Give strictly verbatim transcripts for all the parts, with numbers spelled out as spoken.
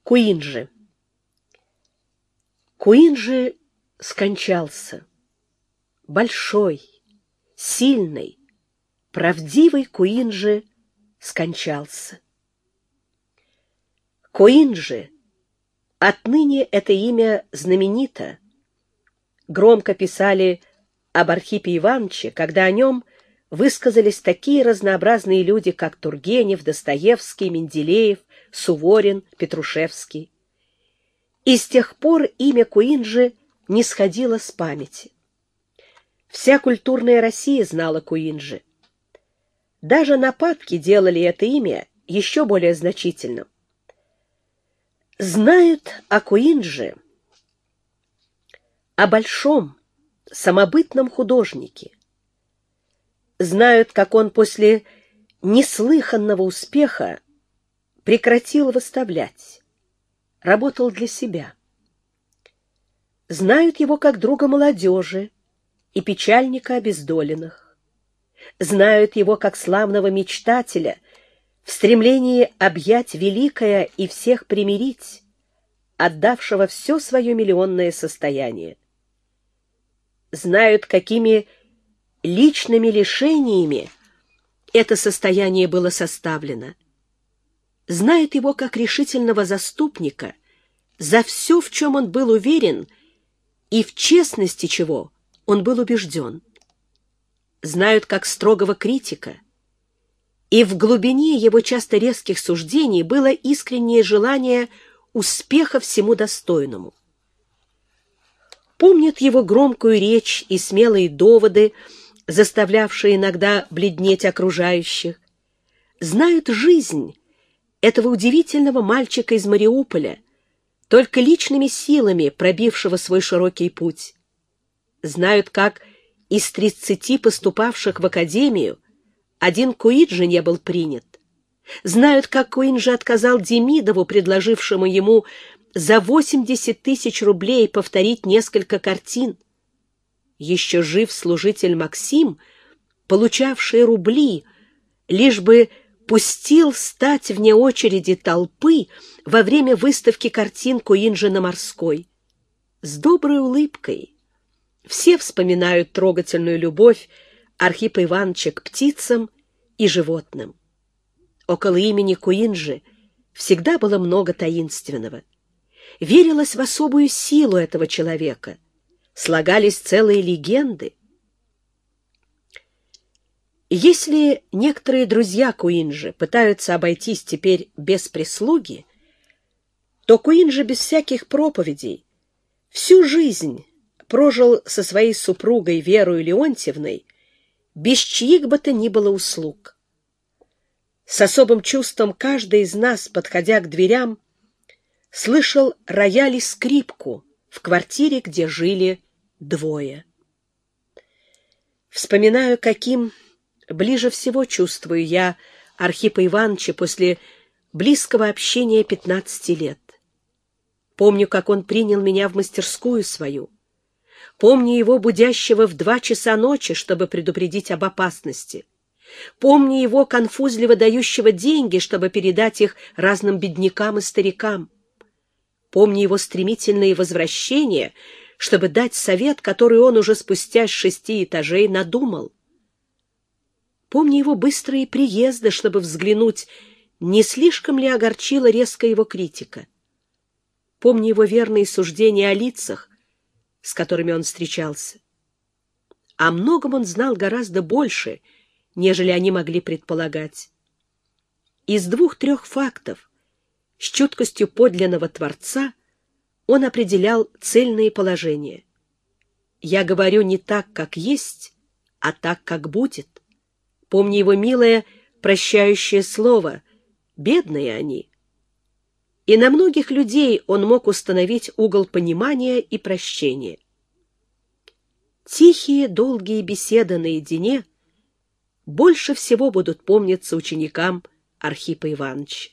Куинджи. Куинджи скончался. Большой, сильный, правдивый Куинджи скончался. Куинджи, отныне это имя знаменито, громко писали об Архипе Ивановиче, когда о нем высказались такие разнообразные люди, как Тургенев, Достоевский, Менделеев, Суворин, Петрушевский. И с тех пор имя Куинджи не сходило с памяти. Вся культурная Россия знала Куинджи. Даже нападки делали это имя еще более значительным. Знают о Куинджи, о большом, самобытном художнике. Знают, как он после неслыханного успеха прекратил выставлять, работал для себя. Знают его как друга молодежи и печальника обездоленных. Знают его как славного мечтателя в стремлении объять великое и всех примирить, отдавшего все свое миллионное состояние. Знают, какими личными лишениями это состояние было составлено. Знают его как решительного заступника за все, в чем он был уверен, и в честности чего он был убежден. Знают как строгого критика, и в глубине его часто резких суждений было искреннее желание успеха всему достойному. Помнят его громкую речь и смелые доводы, заставлявшие иногда бледнеть окружающих. Знают жизнь этого удивительного мальчика из Мариуполя, только личными силами пробившего свой широкий путь. Знают, как из тридцати поступавших в академию один Куинджи не был принят. Знают, как Куинджи отказал Демидову, предложившему ему за восемьдесят тысяч рублей повторить несколько картин. Еще жив служитель Максим, получавший рубли, лишь бы пустил стать вне очереди толпы во время выставки картин Куинджи на Морской. С доброй улыбкой все вспоминают трогательную любовь Архипа Ивановича к птицам и животным. Около имени Куинджи всегда было много таинственного. Верилось в особую силу этого человека. Слагались целые легенды. Если некоторые друзья Куинджи пытаются обойтись теперь без прислуги, то Куинджи без всяких проповедей всю жизнь прожил со своей супругой Верой Леонтьевной без чьих бы то ни было услуг. С особым чувством каждый из нас, подходя к дверям, слышал рояль и скрипку в квартире, где жили двое. Вспоминаю, каким ближе всего чувствую я Архипа Ивановича после близкого общения пятнадцати лет. Помню, как он принял меня в мастерскую свою. Помню его будящего в два часа ночи, чтобы предупредить об опасности. Помню его конфузливо дающего деньги, чтобы передать их разным беднякам и старикам. Помню его стремительные возвращения, чтобы дать совет, который он уже спустя с шести этажей надумал. Помню его быстрые приезды, чтобы взглянуть, не слишком ли огорчила резко его критика. Помню его верные суждения о лицах, с которыми он встречался. О многом он знал гораздо больше, нежели они могли предполагать. Из двух-трех фактов с чуткостью подлинного Творца он определял цельные положения. «Я говорю не так, как есть, а так, как будет». Помни его милое прощающее слово «бедные они». И на многих людей он мог установить угол понимания и прощения. Тихие, долгие беседы наедине больше всего будут помниться ученикам Архипа Ивановича.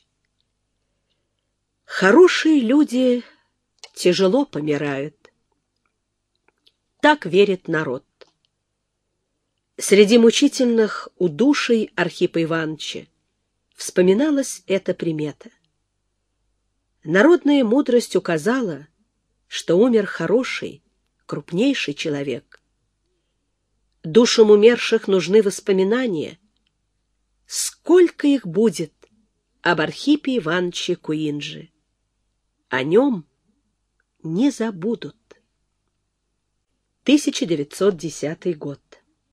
Хорошие люди тяжело помирают. Так верит народ. Среди мучительных удуший Архипа Ивановича вспоминалась эта примета. Народная мудрость указала, что умер хороший, крупнейший человек. Душам умерших нужны воспоминания. Сколько их будет об Архипе Ивановиче Куинджи? О нем не забудут. тысяча девятьсот десятый год.